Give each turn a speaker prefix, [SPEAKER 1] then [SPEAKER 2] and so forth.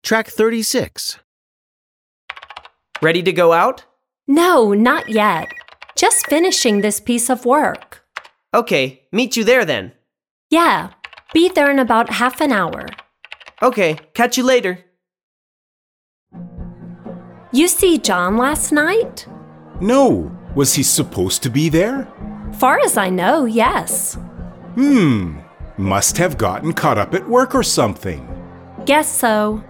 [SPEAKER 1] Track 36.
[SPEAKER 2] Ready to go out?
[SPEAKER 3] No, not yet. Just finishing this piece of work.
[SPEAKER 2] Okay, meet you there then.
[SPEAKER 3] Yeah, be there in about half an hour.
[SPEAKER 2] Okay, catch you later.
[SPEAKER 3] You see John last night?
[SPEAKER 4] No. Was he supposed to be there?
[SPEAKER 3] Far as I know, yes.
[SPEAKER 4] Must have gotten caught up at work or something.
[SPEAKER 3] Guess so.